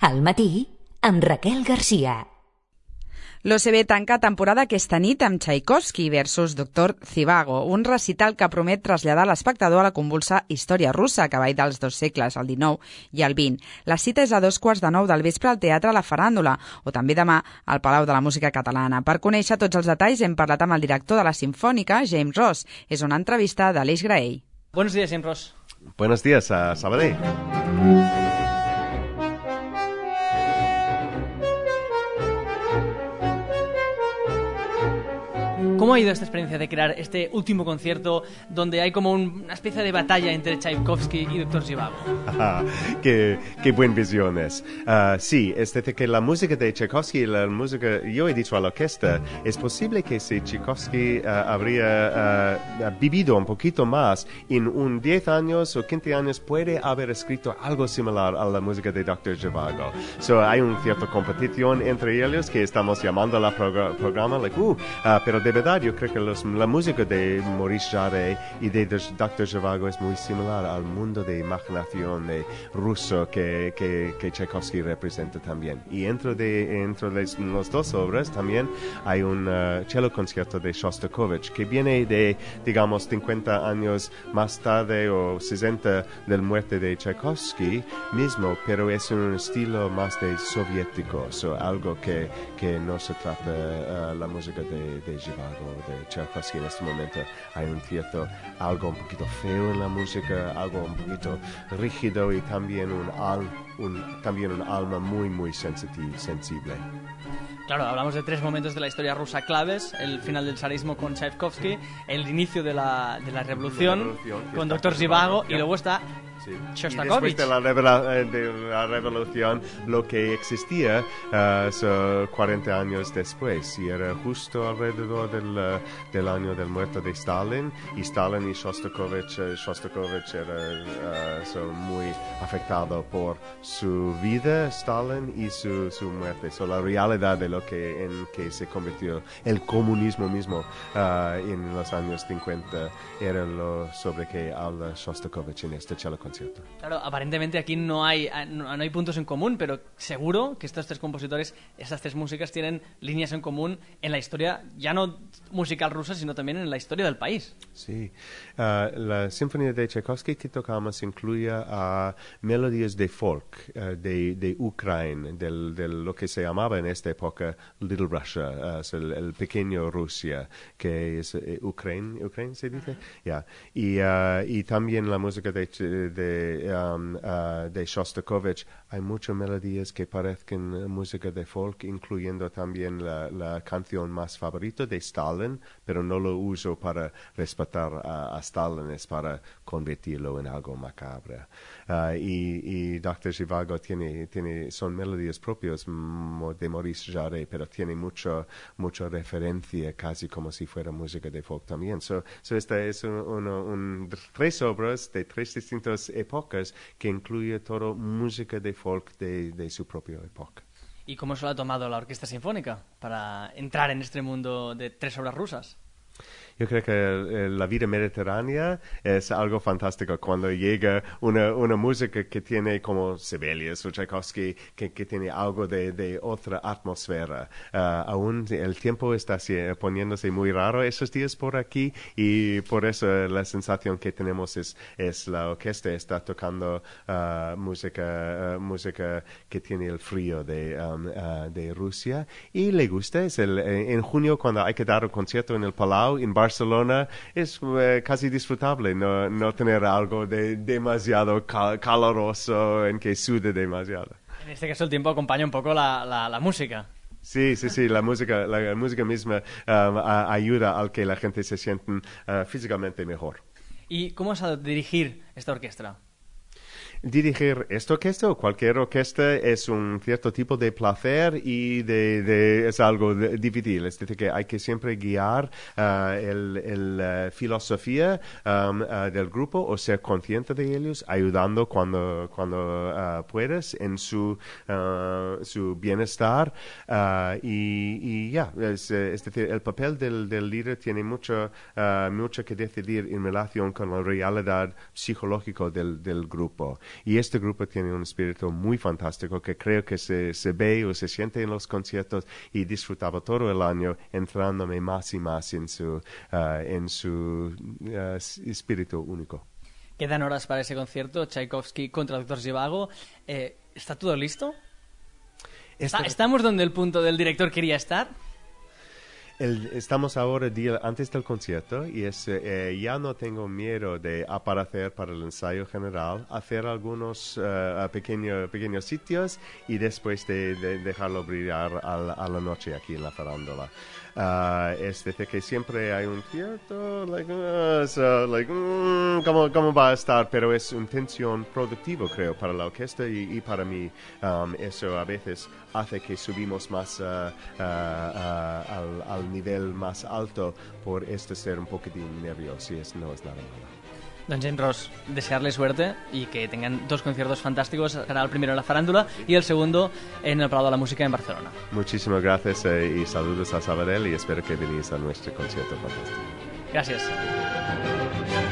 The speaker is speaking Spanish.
Al matí, amb Raquel Garcia. L'OCB tanca temporada aquesta nit amb Tchaikovsky versus Dr. Zhivago, un recital que promet traslladar l'espectador a la convulsa història russa que va dels dos segles, el XIX i el XX. La cita és a 2:15 del vespre al Teatre La Faràndula, o també demà al Palau de la Música Catalana. Per conèixer tots els detalls hem parlat amb el director de la Simfònica, James Ross. És una entrevista d'Aleix Graell. Buenos días, James Ross. Buenos días, Sabadell. ¿Cómo ha ido esta experiencia de crear este último concierto donde hay como una especie de batalla entre Tchaikovsky y Dr. Zhivago? Qué buen visiones. Sí, es decir, que la música de Tchaikovsky y la música, yo he dicho a la orquesta, es posible que si Tchaikovsky habría vivido un poquito más, en 10 años o 15 años puede haber escrito algo similar a la música de Dr. Zhivago. So, hay una cierta competición entre ellos que estamos llamando a la programa, pero de verdad yo creo que la música de Maurice Jarre y de Dr. Zhivago es muy similar al mundo de imaginación de ruso que Tchaikovsky representa también. Y entre las dos obras también hay un cello concierto de Shostakovich que viene de, digamos, 50 años más tarde o 60 del muerte de Tchaikovsky mismo, pero es un estilo más de soviético, algo que no se trata la música de Zhivago, de Tchaikovsky. En este momento hay algo un poquito feo en la música, algo un poquito rígido y también un alma muy, muy sensible. Claro, hablamos de 3 momentos de la historia rusa claves: el final del zarismo con Tchaikovsky, el inicio de la revolución con Dr. Zhivago y luego está Shostakovich. Y después de la revolución, lo que existía 40 años después, y era justo alrededor del año del muerte de Stalin, y Stalin y Shostakovich era muy afectado por su vida, Stalin, y su muerte. La realidad de lo en que se convirtió el comunismo mismo en los años 50 era lo sobre que habla Shostakovich en este cello concierto. Claro, aparentemente aquí no hay puntos en común, pero seguro que estos 3 compositores, estas 3 músicas tienen líneas en común en la historia, ya no musical rusa, sino también en la historia del país. Sí, la Sinfonía de Tchaikovsky que tocamos incluye melodías de folk, de Ucrania, de lo que se llamaba en esta época Little Russia, el pequeño Rusia, que es Ucrania se dice, y también la música de Shostakovich. Hay muchas melodías que parecen música de folk, incluyendo también la canción más favorita de Stalin, pero no lo uso para respetar a Stalin, es para convertirlo en algo macabro. Y Dr. Zhivago son melodías propias de Maurice Jarre, pero tiene mucha referencia, casi como si fuera música de folk también. Esta es 3 obras de 3 distintas épocas que incluye todo música de folk de su propia época. ¿Y cómo se lo ha tomado la Orquesta Sinfónica para entrar en este mundo de 3 obras rusas? Yo creo que la vida mediterránea es algo fantástico cuando llega una música que tiene como Sibelius o Tchaikovsky, que tiene algo de otra atmósfera. Aún el tiempo está poniéndose muy raro esos días por aquí, y por eso la sensación que tenemos es la orquesta está tocando música que tiene el frío de Rusia, y le gusta. En junio, cuando hay que dar un concierto en el Palau en Barcelona, es casi disfrutable no tener algo de demasiado caloroso en que sude demasiado. En este caso el tiempo acompaña un poco la música. Sí, la música misma ayuda al que la gente se sienta físicamente mejor. ¿Y cómo es dirigir esta orquesta? Dirigir esta orquesta o cualquier orquesta es un cierto tipo de placer y es algo difícil. Es decir, que hay que siempre guiar la filosofía del grupo o ser consciente de ellos, ayudando cuando puedes en su bienestar. Es decir, el papel del líder tiene mucho que decidir en relación con la realidad psicológica del grupo. Y este grupo tiene un espíritu muy fantástico que creo que se ve o se siente en los conciertos y disfrutaba todo el año entrándome más y más en su espíritu único. Quedan horas para ese concierto, Tchaikovsky contra Dr. Zhivago. ¿Está todo listo? ¿Estamos donde el punto del director quería estar? Estamos ahora antes del concierto y ya no tengo miedo de aparecer para el ensayo general, hacer algunos pequeños sitios y después de dejarlo brillar a la noche aquí en la farándula. Es decir, que siempre hay un cierto, ¿cómo va a estar? Pero es una tensión productiva, creo, para la orquesta y para mí. Eso a veces hace que subimos más al nivel más alto por ser un poquitín nervioso y no es nada malo. Don James Ross, desearle suerte y que tengan 2 conciertos fantásticos. Será el primero en la farándula y el segundo en el Prado de la Música en Barcelona. Muchísimas gracias y saludos a Sabadell y espero que venís a nuestro concierto fantástico. Gracias.